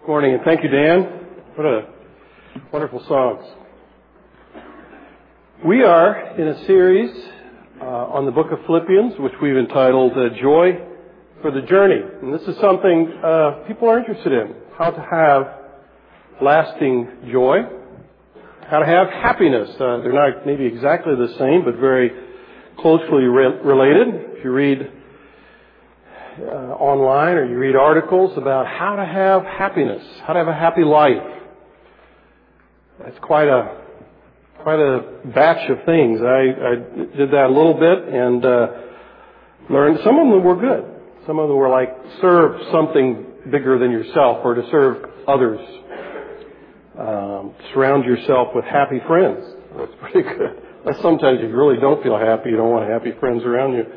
Morning, and thank you, Dan. What a wonderful songs. We are in a series on the book of Philippians, which we've entitled Joy for the Journey. And this is something people are interested in, how to have lasting joy, how to have happiness. They're not maybe exactly the same, but very closely related. If you read online or you read articles about how to have happiness, how to have a happy life, it's quite a batch of things. I did that a little bit and learned some of them were good. Some of them were like serve something bigger than yourself, or to serve others. Surround yourself with happy friends. That's pretty good. Sometimes you really don't feel happy. You don't want happy friends around you.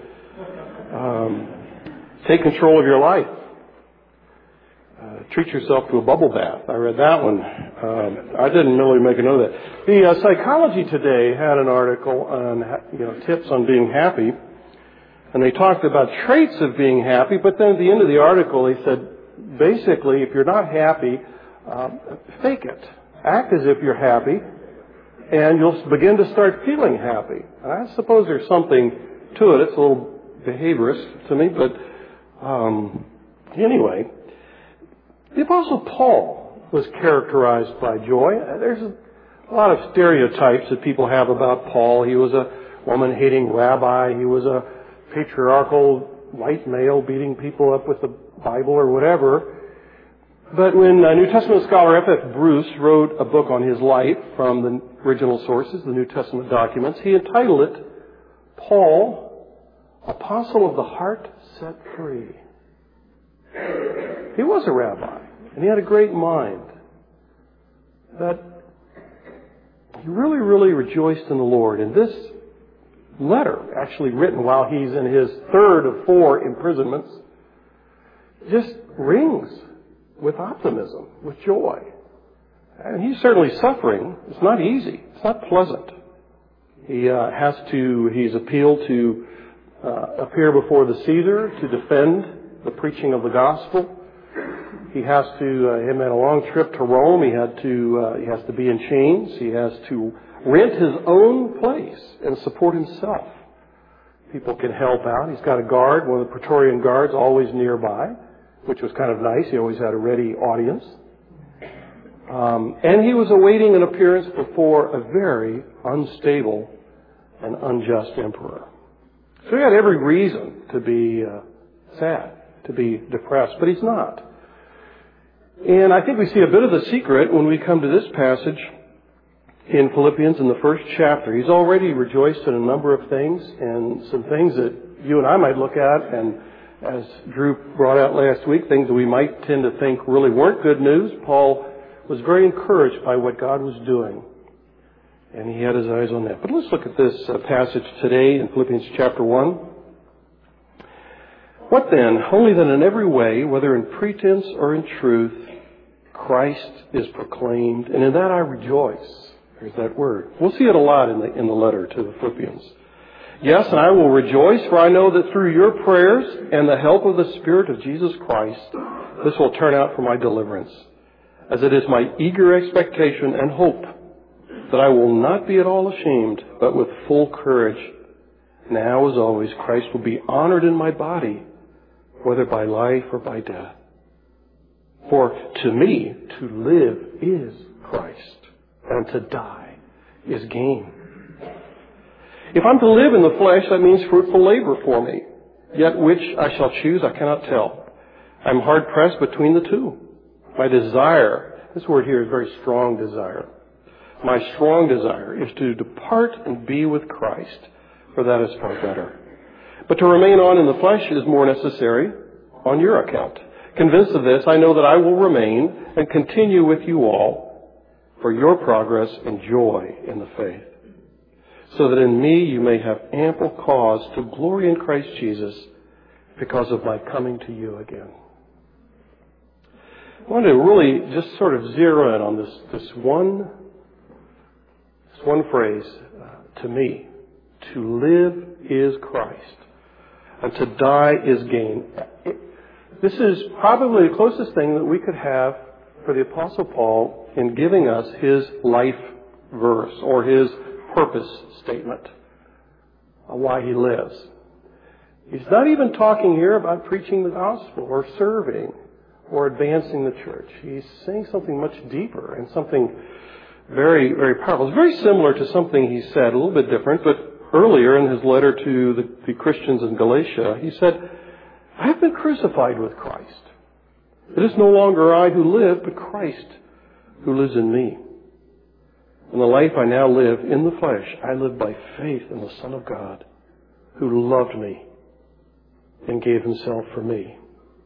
Take control of your life. Treat yourself to a bubble bath. I read that one. I didn't really make a note of that. The Psychology Today had an article on tips on being happy, and they talked about traits of being happy. But then at the end of the article, they said, basically, if you're not happy, fake it. Act as if you're happy, and you'll begin to start feeling happy. I suppose there's something to it. It's a little behaviorist to me, but anyway, the Apostle Paul was characterized by joy. There's a lot of stereotypes that people have about Paul. He was a woman-hating rabbi. He was a patriarchal white male beating people up with the Bible or whatever. But when New Testament scholar F.F. Bruce wrote a book on his life from the original sources, the New Testament documents, he entitled it, Paul, Apostle of the Heart Set Free. He was a rabbi, and he had a great mind. That he really, really rejoiced in the Lord. And this letter, actually written while he's in his third of 4 imprisonments, just rings with optimism, with joy. And he's certainly suffering. It's not easy. It's not pleasant. He's appealed to appear before the Caesar to defend the preaching of the gospel. He had a long trip to Rome. He has to be in chains. He has to rent his own place and support himself. People can help out. He's got a guard, one of the Praetorian guards, always nearby, which was kind of nice. He always had a ready audience. And he was awaiting an appearance before a very unstable and unjust emperor. So he had every reason to be sad, to be depressed, but he's not. And I think we see a bit of the secret when we come to this passage in Philippians in the first chapter. He's already rejoiced in a number of things, and some things that you and I might look at, and as Drew brought out last week, things that we might tend to think really weren't good news. Paul was very encouraged by what God was doing, and he had his eyes on that. But let's look at this passage today in Philippians chapter 1. What then? Only that in every way, whether in pretense or in truth, Christ is proclaimed, and in that I rejoice. There's that word. We'll see it a lot in the letter to the Philippians. Yes, and I will rejoice, for I know that through your prayers and the help of the Spirit of Jesus Christ, this will turn out for my deliverance, as it is my eager expectation and hope that I will not be at all ashamed, but with full courage. Now, as always, Christ will be honored in my body, whether by life or by death. For to me, to live is Christ, and to die is gain. If I'm to live in the flesh, that means fruitful labor for me. Yet which I shall choose, I cannot tell. I'm hard pressed between the two. My desire, this word here is very strong desire. My strong desire is to depart and be with Christ, for that is far better. But to remain on in the flesh is more necessary on your account. Convinced of this, I know that I will remain and continue with you all for your progress and joy in the faith, so that in me you may have ample cause to glory in Christ Jesus because of my coming to you again. I want to really just sort of zero in on this one phrase, to me. To live is Christ, and to die is gain. This is probably the closest thing that we could have for the Apostle Paul in giving us his life verse or his purpose statement of why he lives. He's not even talking here about preaching the gospel or serving or advancing the church. He's saying something much deeper and something very, very powerful. It's very similar to something he said, a little bit different, but earlier in his letter to the Christians in Galatia, he said, I have been crucified with Christ. It is no longer I who live, but Christ who lives in me. And the life I now live in the flesh, I live by faith in the Son of God, who loved me and gave himself for me.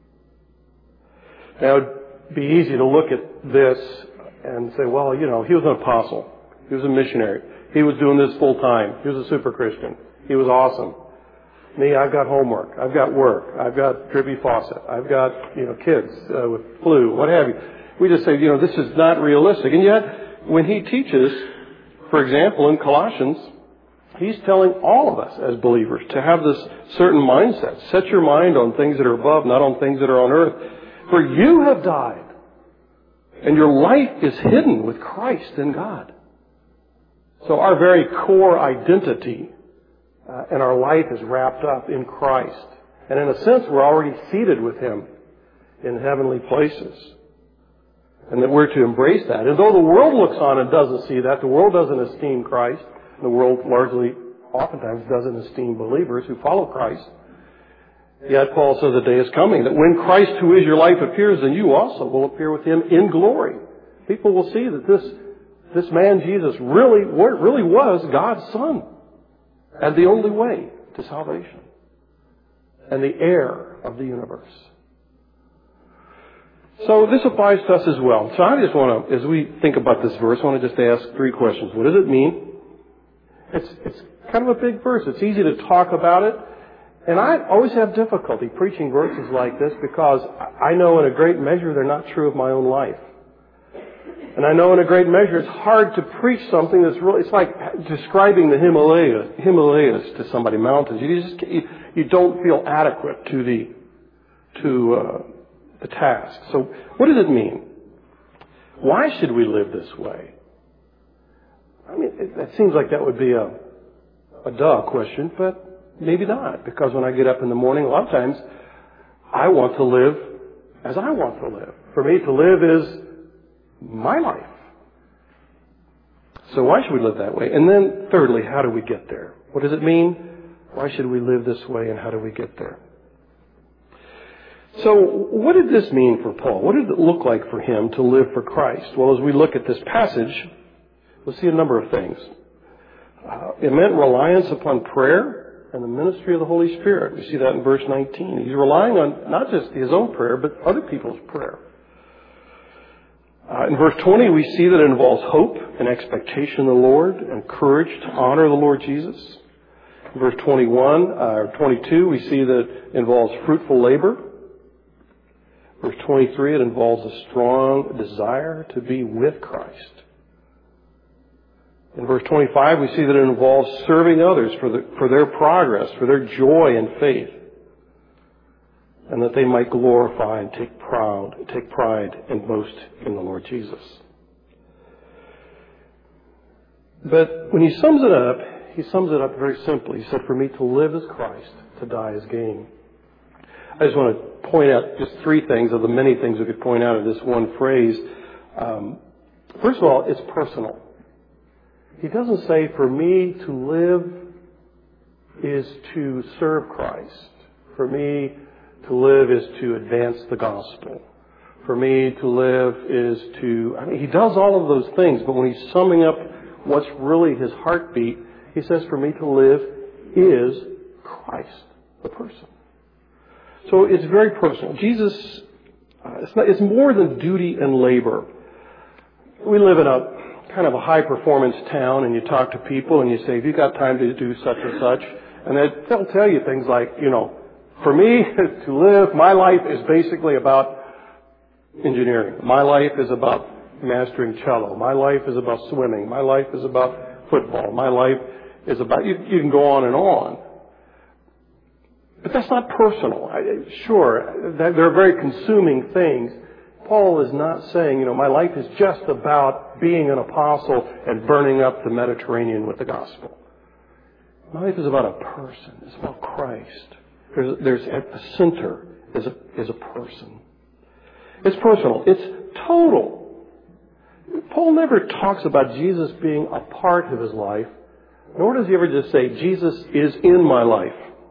Now, it'd be easy to look at this and say, well, he was an apostle. He was a missionary. He was doing this full time. He was a super Christian. He was awesome. Me, I've got homework. I've got work. I've got drippy faucet. I've got, kids with flu, what have you. We just say, this is not realistic. And yet, when he teaches, for example, in Colossians, he's telling all of us as believers to have this certain mindset. Set your mind on things that are above, not on things that are on earth. For you have died, and your life is hidden with Christ in God. So our very core identity and our life is wrapped up in Christ. And in a sense, we're already seated with him in heavenly places. And that we're to embrace that. And though the world looks on and doesn't see that, the world doesn't esteem Christ. The world largely, oftentimes, doesn't esteem believers who follow Christ. Yet Paul says the day is coming that when Christ, who is your life, appears, then you also will appear with him in glory. People will see that this man Jesus really was God's Son and the only way to salvation and the heir of the universe. So this applies to us as well. So I just want to, as we think about this verse, I want to just ask 3 questions. What does it mean? It's kind of a big verse. It's easy to talk about it. And I always have difficulty preaching verses like this because I know in a great measure they're not true of my own life. And I know in a great measure it's hard to preach something that's really, it's like describing the Himalayas to somebody, mountains. You don't feel adequate to the task. So what does it mean? Why should we live this way? I mean, it seems like that would be a duh question, but maybe not. Because when I get up in the morning, a lot of times I want to live as I want to live. For me, to live is my life. So why should we live that way? And then thirdly, how do we get there? What does it mean? Why should we live this way and how do we get there? So what did this mean for Paul? What did it look like for him to live for Christ? Well, as we look at this passage, we'll see a number of things. It meant reliance upon prayer and the ministry of the Holy Spirit. We see that in verse 19. He's relying on not just his own prayer, but other people's prayer. In verse 20, we see that it involves hope and expectation in the Lord and courage to honor the Lord Jesus. In verse 22, we see that it involves fruitful labor. Verse 23, it involves a strong desire to be with Christ. In verse 25, we see that it involves serving others for their progress, for their joy and faith, and that they might glorify and take pride and boast in the Lord Jesus. But when he sums it up very simply. He said, for me to live as Christ, to die as gain. I just want to point out just 3 things of the many things we could point out of this one phrase. First of all, it's personal. He doesn't say, for me to live is to serve Christ. For me to live is to advance the gospel. For me to live is to... he does all of those things, but when he's summing up what's really his heartbeat, he says, for me to live is Christ, the person. So it's very personal. Jesus, it's more than duty and labor. We live in a kind of a high-performance town, and you talk to people, and you say, have you got time to do such and such? And they'll tell you things like, for me to live, my life is basically about engineering. My life is about mastering cello. My life is about swimming. My life is about football. My life is about... You can go on and on. But that's not personal. Sure, there are very consuming things Paul is not saying, my life is just about being an apostle and burning up the Mediterranean with the gospel. My life is about a person. It's about Christ. There's at the center is a person. It's personal. It's total. Paul never talks about Jesus being a part of his life, nor does he ever just say, Jesus is in my life.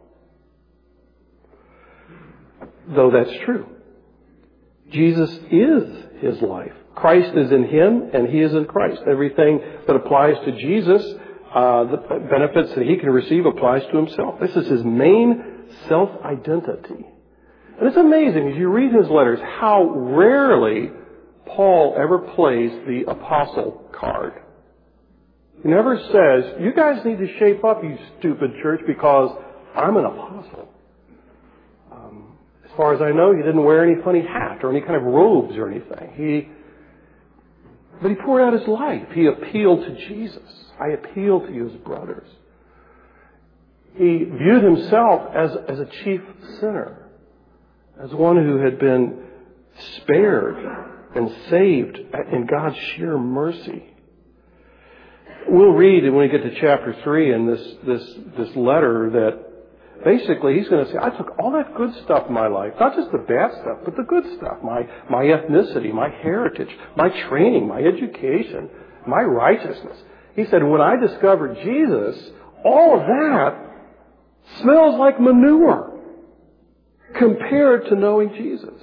Though that's true. Jesus is his life. Christ is in him, and he is in Christ. Everything that applies to Jesus, the benefits that he can receive, applies to himself. This is his main self-identity. And it's amazing, as you read his letters, how rarely Paul ever plays the apostle card. He never says, you guys need to shape up, you stupid church, because I'm an apostle. As far as I know, he didn't wear any funny hat or any kind of robes or anything. But he poured out his life. He appealed to Jesus. I appeal to you as brothers. He viewed himself as a chief sinner, as one who had been spared and saved in God's sheer mercy. We'll read when we get to chapter 3 in this letter that basically he's going to say, I took all that good stuff in my life, not just the bad stuff, but the good stuff, my ethnicity, my heritage, my training, my education, my righteousness. He said, when I discovered Jesus, all of that smells like manure compared to knowing Jesus.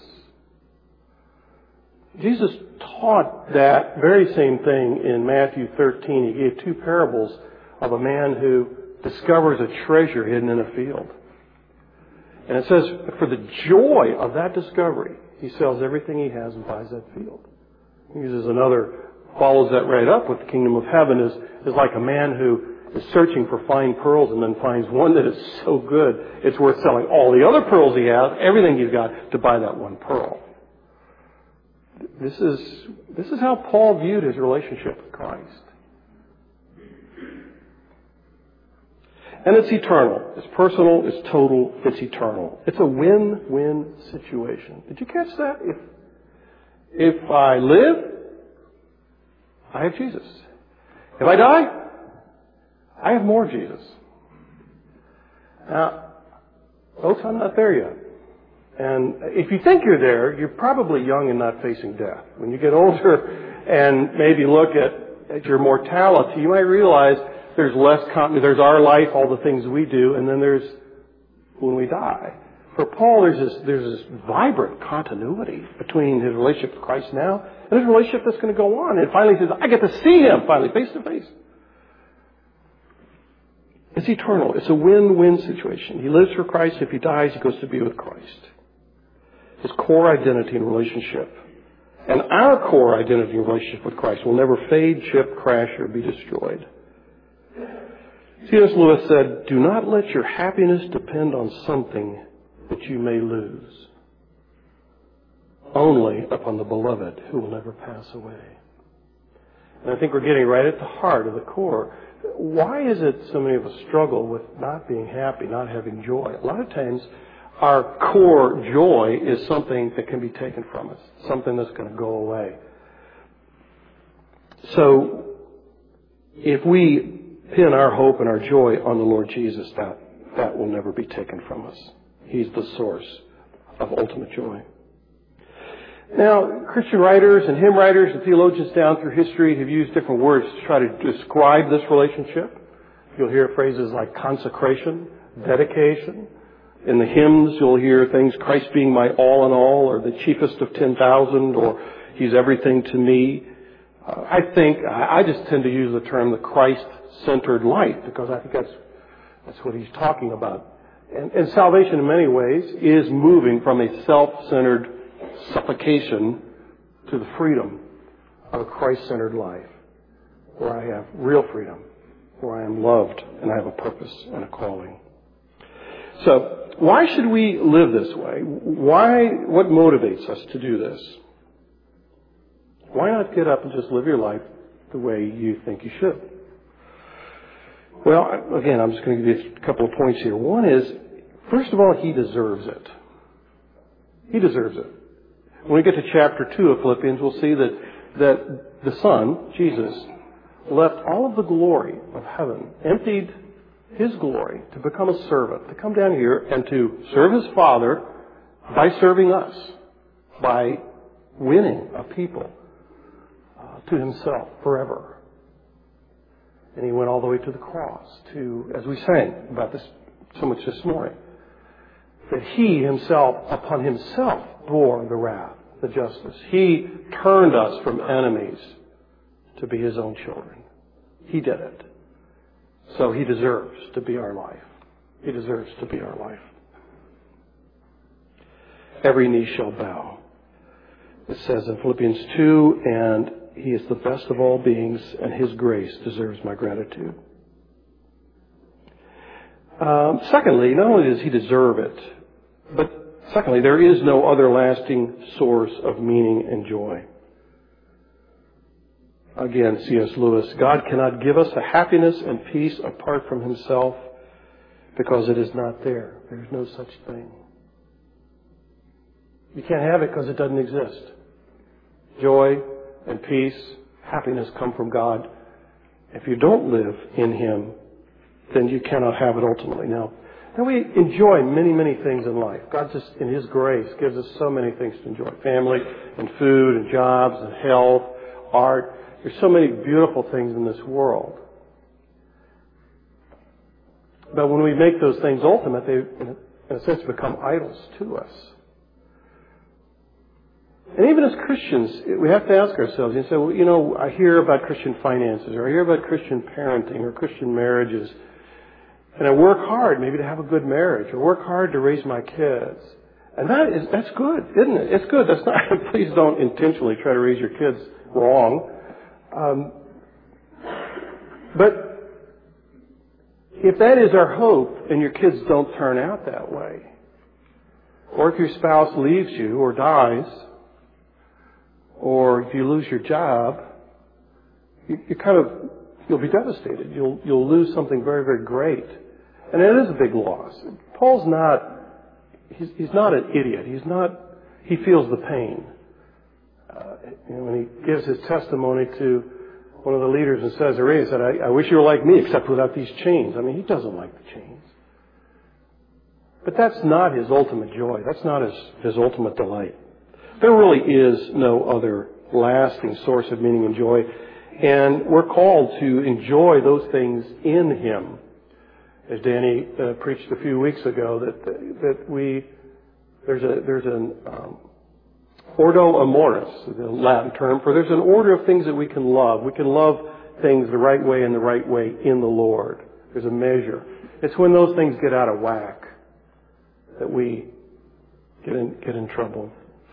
Jesus taught that very same thing in Matthew 13. He gave two parables of a man who discovers a treasure hidden in a field. And it says, for the joy of that discovery, he sells everything he has and buys that field. He uses follows that right up with the kingdom of heaven is like a man who is searching for fine pearls and then finds one that is so good, it's worth selling all the other pearls he has, everything he's got, to buy that one pearl. This is how Paul viewed his relationship with Christ. And it's eternal. It's personal. It's total. It's eternal. It's a win-win situation. Did you catch that? If I live, I have Jesus. If I die, I have more Jesus. Now, folks, I'm not there yet. And if you think you're there, you're probably young and not facing death. When you get older and maybe look at your mortality, you might realize there's less continuity. There's our life, all the things we do, and then there's when we die. For Paul, there's this vibrant continuity between his relationship with Christ now and his relationship that's going to go on. And finally he says, I get to see him finally, face to face. It's eternal. It's a win-win situation. He lives for Christ. If he dies, he goes to be with Christ. His core identity and relationship. And our core identity and relationship with Christ will never fade, chip, crash, or be destroyed. C.S. Lewis said, do not let your happiness depend on something that you may lose, only upon the beloved who will never pass away. And I think we're getting right at the heart of the core. Why is it so many of us struggle with not being happy, not having joy? A lot of times our core joy is something that can be taken from us, something that's going to go away. So if we pin our hope and our joy on the Lord Jesus, that will never be taken from us. He's the source of ultimate joy. Now, Christian writers and hymn writers and theologians down through history have used different words to try to describe this relationship. You'll hear phrases like consecration, dedication. In the hymns, you'll hear things, Christ being my all in all, or the chiefest of 10,000, or He's everything to me. I just tend to use the term the Christ-centered life, because I think that's what he's talking about. And salvation in many ways is moving from a self-centered suffocation to the freedom of a Christ-centered life, where I have real freedom, where I am loved and I have a purpose and a calling. So, why should we live this way? What motivates us to do this? Why not get up and just live your life the way you think you should? Well, again, I'm just going to give you a couple of points here. One is, first of all, He deserves it. He deserves it. When we get to chapter 2 of Philippians, we'll see that the Son, Jesus, left all of the glory of heaven, emptied His glory to become a servant, to come down here and to serve His Father by serving us, by winning a people to Himself forever. And He went all the way to the cross to, as we sang about this so much this morning, that He Himself, upon Himself, bore the wrath, the justice. He turned us from enemies to be His own children. He did it. So He deserves to be our life. He deserves to be our life. Every knee shall bow. It says in Philippians 2, and He is the best of all beings, and His grace deserves my gratitude. Secondly, not only does He deserve it, but secondly, there is no other lasting source of meaning and joy. Again, C.S. Lewis, God cannot give us a happiness and peace apart from Himself because it is not there. There's no such thing. You can't have it because it doesn't exist. Joy and peace, happiness come from God. If you don't live in Him, then you cannot have it ultimately. Now we enjoy many, many things in life. God just, in His grace, gives us so many things to enjoy. Family and food and jobs and health, art. There's so many beautiful things in this world. But when we make those things ultimate, they, in a sense, become idols to us. And even as Christians, we have to ask ourselves, you say, well, you know, I hear about Christian finances, or I hear about Christian parenting, or Christian marriages, and I work hard maybe to have a good marriage, or work hard to raise my kids. And that's good, isn't it? It's good. That's not, please don't intentionally try to raise your kids wrong. But if that is our hope, and your kids don't turn out that way, or if your spouse leaves you or dies, or if you lose your job, you'll be devastated. You'll lose something very, very great. And it is a big loss. Paul's he's not an idiot. He feels the pain. When he gives his testimony to one of the leaders in Caesarea, he said, I wish you were like me, except without these chains. I mean, he doesn't like the chains. But that's not his ultimate joy. That's not his ultimate delight. There really is no other lasting source of meaning and joy. And we're called to enjoy those things in Him. As Danny preached a few weeks ago, there's an ordo amoris, the Latin term, for there's an order of things that we can love. We can love things the right way and the right way in the Lord. There's a measure. It's when those things get out of whack that we get in trouble.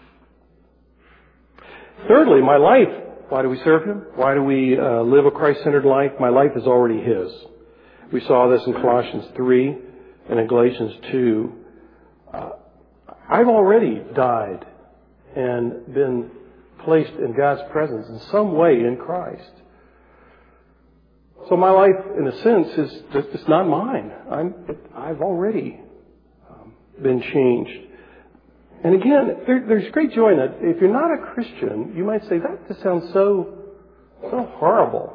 Thirdly, my life. Why do we serve Him? Why do we live a Christ-centered life? My life is already His. We saw this in Colossians 3 and in Galatians 2. I've already died and been placed in God's presence in some way in Christ. So my life, in a sense, it's not mine. I've already been changed. And again, there's great joy in that. If you're not a Christian, you might say, that just sounds so horrible.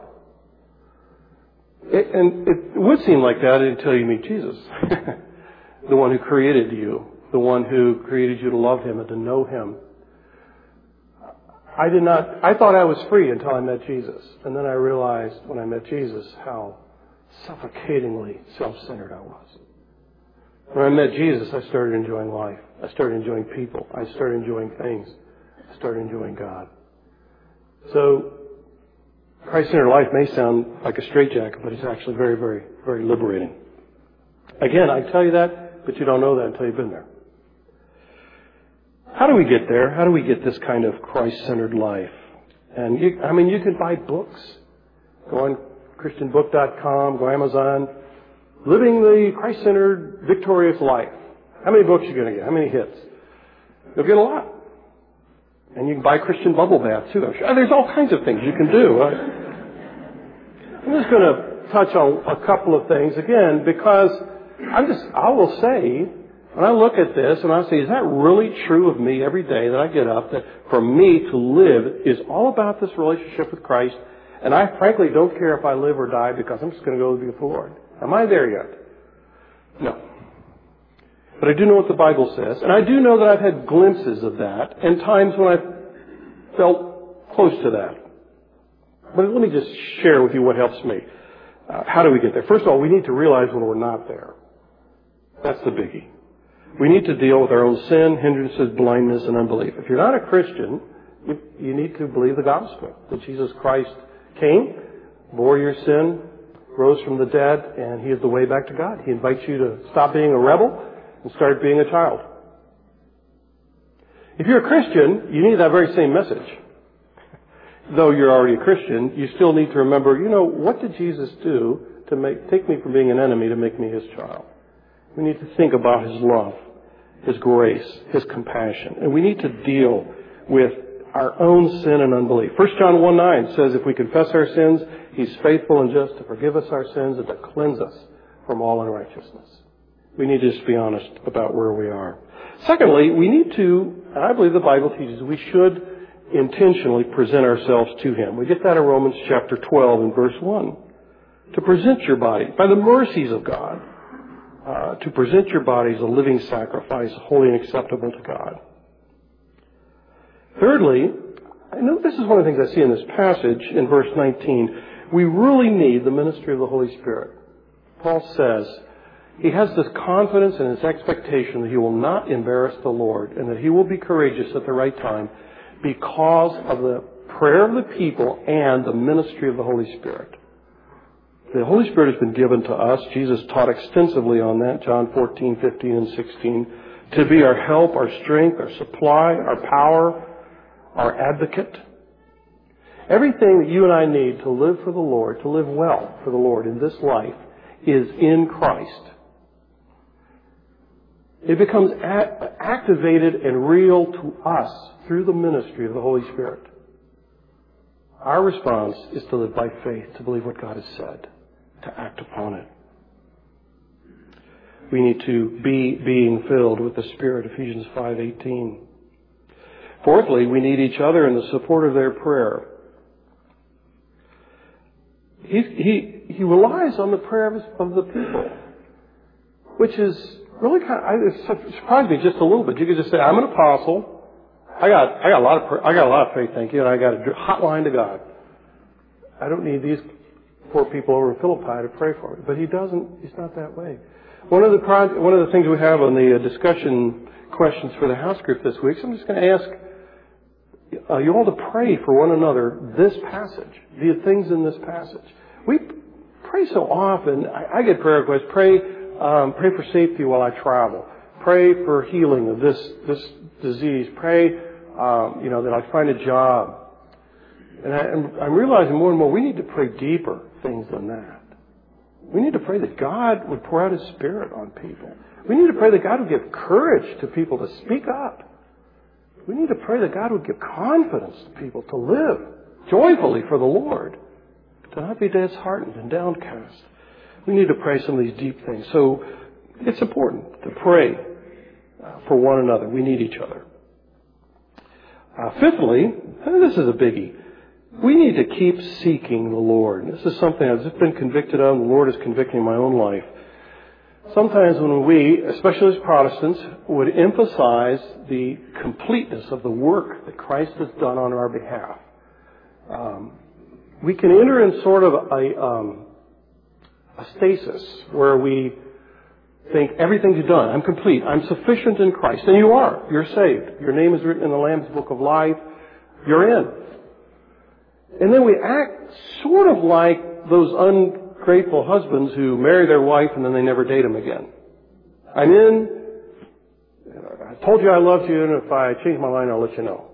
And it would seem like that until you meet Jesus. The one who created you. The one who created you to love Him and to know Him. I thought I was free until I met Jesus. And then I realized when I met Jesus how suffocatingly self-centered I was. When I met Jesus, I started enjoying life. I started enjoying people. I started enjoying things. I started enjoying God. So, Christ-centered life may sound like a straitjacket, but it's actually very, very, very liberating. Again, I tell you that, but you don't know that until you've been there. How do we get there? How do we get this kind of Christ-centered life? And you can buy books. Go on ChristianBook.com, go Amazon. Living the Christ-centered, victorious life. How many books are you going to get? How many hits? You'll get a lot. And you can buy Christian Bubble Bath too. There's all kinds of things you can do. I'm just going to touch on a couple of things again because I will say, And I look at this and I say, is that really true of me every day that I get up, that for me to live is all about this relationship with Christ, and I frankly don't care if I live or die because I'm just going to go be with the Lord? Am I there yet? No. But I do know what the Bible says, and I do know that I've had glimpses of that and times when I felt close to that. But let me just share with you what helps me. How do we get there? First of all, we need to realize when we're not there. That's the biggie. We need to deal with our own sin, hindrances, blindness, and unbelief. If you're not a Christian, you need to believe the gospel, that Jesus Christ came, bore your sin, rose from the dead, and He is the way back to God. He invites you to stop being a rebel and start being a child. If you're a Christian, you need that very same message. Though you're already a Christian, you still need to remember, what did Jesus do to take me from being an enemy to make me His child? We need to think about His love, His grace, His compassion. And we need to deal with our own sin and unbelief. 1 John 1:9 says, if we confess our sins, He's faithful and just to forgive us our sins and to cleanse us from all unrighteousness. We need to just be honest about where we are. Secondly, we need to, and I believe the Bible teaches, we should intentionally present ourselves to Him. We get that in Romans chapter 12 and verse 1. To present your body, by the mercies of God, to present your body as a living sacrifice, holy and acceptable to God. Thirdly, I know this is one of the things I see in this passage in verse 19. We really need the ministry of the Holy Spirit. Paul says he has this confidence and his expectation that he will not embarrass the Lord and that he will be courageous at the right time because of the prayer of the people and the ministry of the Holy Spirit. The Holy Spirit has been given to us. Jesus taught extensively on that, John 14, 15, and 16, to be our help, our strength, our supply, our power, our advocate. Everything that you and I need to live for the Lord, to live well for the Lord in this life, is in Christ. It becomes activated and real to us through the ministry of the Holy Spirit. Our response is to live by faith, to believe what God has said, to act upon it. We need to be being filled with the Spirit, Ephesians 5:18. Fourthly, we need each other in the support of their prayer. He relies on the prayer of the people, which is really it surprised me just a little bit. You could just say, "I'm an apostle. I got a lot of faith, thank you, and I got a hotline to God. I don't need these poor people over in Philippi to pray for me." But He doesn't. He's not that way. One of the things we have on the discussion questions for the house group this week, so I'm just going to ask you all to pray for one another this passage, the things in this passage. We pray so often. I get prayer requests. Pray for safety while I travel. Pray for healing of this disease. Pray, that I find a job. And I'm realizing more and more we need to pray deeper things than that. We need to pray that God would pour out His Spirit on people. We need to pray that God would give courage to people to speak up. We need to pray that God would give confidence to people to live joyfully for the Lord, to not be disheartened and downcast. We need to pray some of these deep things. So it's important to pray for one another. We need each other. Fifthly, and this is a biggie, we need to keep seeking the Lord. This is something I've just been convicted of. The Lord is convicting my own life. Sometimes when we, especially as Protestants, would emphasize the completeness of the work that Christ has done on our behalf, we can enter in sort of a stasis where we think everything's done. I'm complete. I'm sufficient in Christ. And you are. You're saved. Your name is written in the Lamb's Book of Life. You're in. And then we act sort of like those ungrateful husbands who marry their wife and then they never date them again. I'm in. I told you I loved you, and if I change my mind, I'll let you know.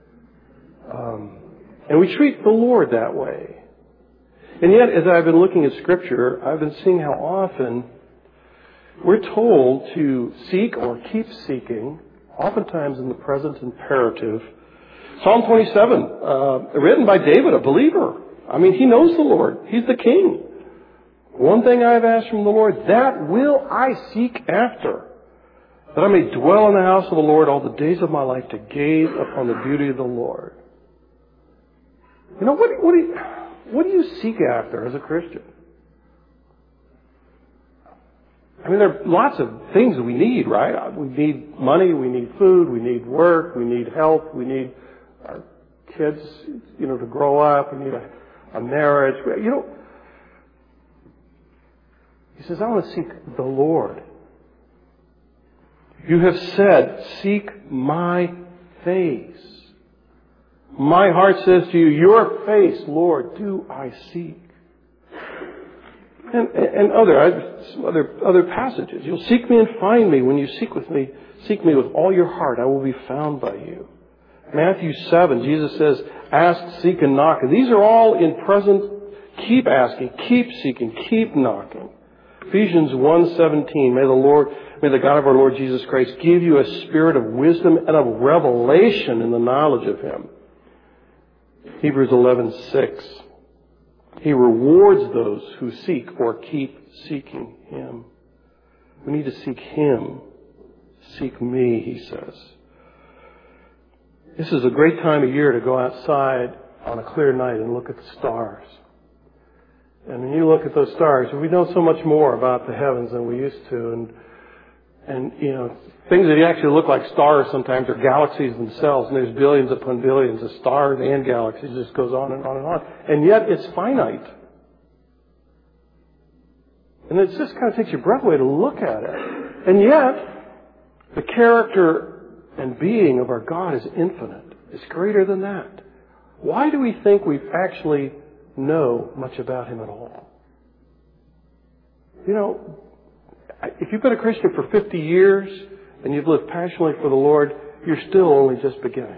And we treat the Lord that way. And yet, as I've been looking at Scripture, I've been seeing how often we're told to seek or keep seeking, oftentimes in the present imperative. Psalm 27, written by David, a believer. I mean, he knows the Lord. He's the king. One thing I have asked from the Lord, that will I seek after, that I may dwell in the house of the Lord all the days of my life to gaze upon the beauty of the Lord. You know, what do you seek after as a Christian? I mean, there are lots of things that we need, right? We need money, we need food, we need work, we need health, we need our kids, to grow up, we need a marriage. He says, I want to seek the Lord. You have said, seek my face. My heart says to you, your face, Lord, do I seek. And other passages. You'll seek me and find me when you seek me with all your heart. I will be found by you. Matthew 7, Jesus says, ask, seek, and knock. And these are all in present. Keep asking, keep seeking, keep knocking. Ephesians 1:17, may the God of our Lord Jesus Christ give you a spirit of wisdom and of revelation in the knowledge of Him. Hebrews 11:6. He rewards those who seek or keep seeking Him. We need to seek Him. Seek me, He says. This is a great time of year to go outside on a clear night and look at the stars. And when you look at those stars, we know so much more about the heavens than we used to. And things that actually look like stars sometimes are galaxies themselves. And there's billions upon billions of stars and galaxies. It just goes on and on and on. And yet it's finite. And it just kind of takes your breath away to look at it. And yet, the character and being of our God is infinite. It's greater than that. Why do we think we actually know much about Him at all? If you've been a Christian for 50 years and you've lived passionately for the Lord, you're still only just beginning.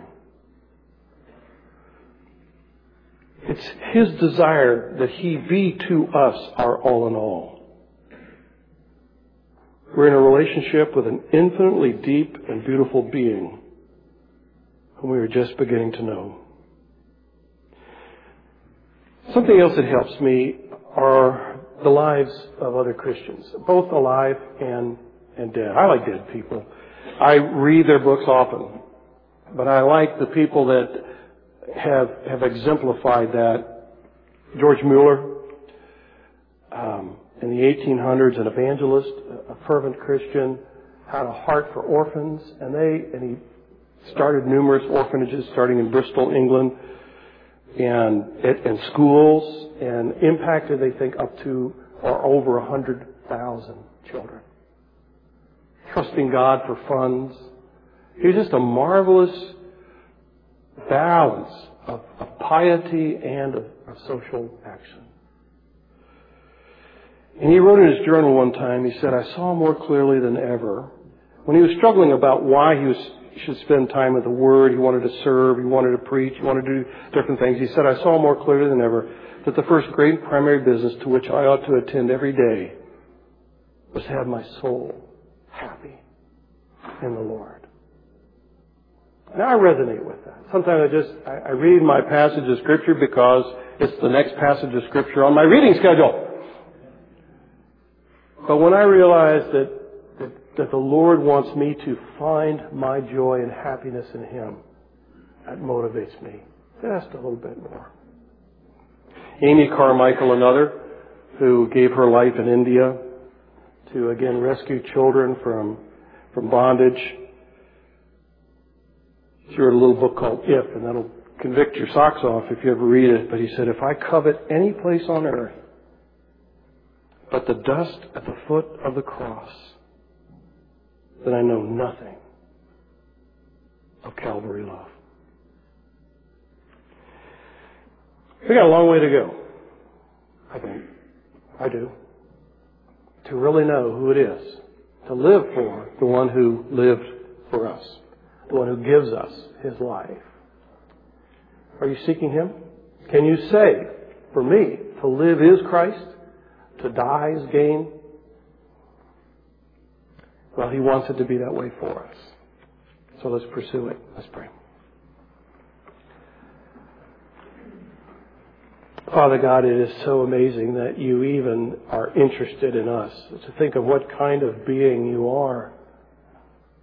It's His desire that He be to us our all in all. We're in a relationship with an infinitely deep and beautiful being whom we are just beginning to know. Something else that helps me are the lives of other Christians, both alive and dead. I like dead people. I read their books often, but I like the people that have exemplified that. George Mueller, in the 1800s, an evangelist, a fervent Christian, had a heart for orphans, and he started numerous orphanages, starting in Bristol, England, and schools, and impacted, they think, up to or over 100,000 children. Trusting God for funds. He was just a marvelous balance of piety and of social action. And he wrote in his journal one time, he said, I saw more clearly than ever. When he was struggling about why he should spend time with the Word, he wanted to serve, he wanted to preach, he wanted to do different things. He said, I saw more clearly than ever that the first great primary business to which I ought to attend every day was to have my soul happy in the Lord. Now I resonate with that. Sometimes I read my passage of Scripture because it's the next passage of Scripture on my reading schedule. But when I realize that the Lord wants me to find my joy and happiness in Him, that motivates me just a little bit more. Amy Carmichael, another, who gave her life in India to, again, rescue children from bondage. She wrote a little book called If, and that'll convict your socks off if you ever read it. But he said, if I covet any place on earth but the dust at the foot of the cross, then I know nothing of Calvary love. We got a long way to go, I think. I do. To really know who it is to live for the one who lived for us, the one who gives us His life. Are you seeking Him? Can you say, for me, to live is Christ, to die is gain? Well, He wants it to be that way for us. So let's pursue it. Let's pray. Father God, it is so amazing that You even are interested in us. To think of what kind of being You are.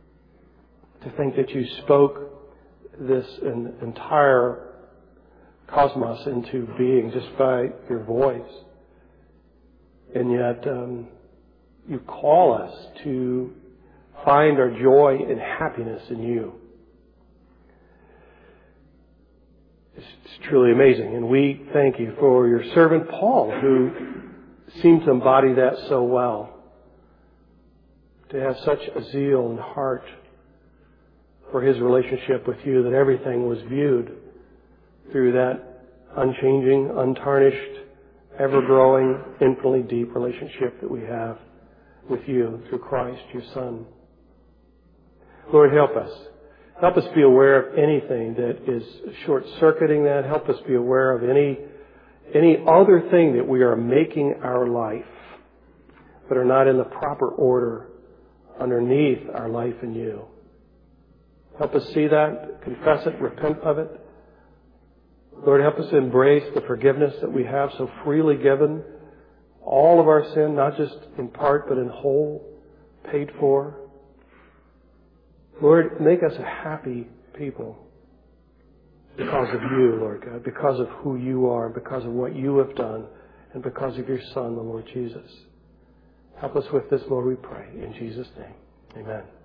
To think that you spoke this entire cosmos into being just by your voice. And yet you call us to find our joy and happiness in you. It's truly amazing. And we thank you for your servant Paul, who seemed to embody that so well. To have such a zeal and heart for his relationship with you, that everything was viewed through that unchanging, untarnished, ever-growing, infinitely deep relationship that we have with you through Christ, your Son. Lord, help us. Help us be aware of anything that is short-circuiting that. Help us be aware of any other thing that we are making our life, but are not in the proper order underneath our life in you. Help us see that, confess it, repent of it. Lord, help us embrace the forgiveness that we have so freely given. All of our sin, not just in part, but in whole, paid for. Lord, make us a happy people because of you, Lord God, because of who you are, because of what you have done, and because of your Son, the Lord Jesus. Help us with this, Lord, we pray. In Jesus' name, amen.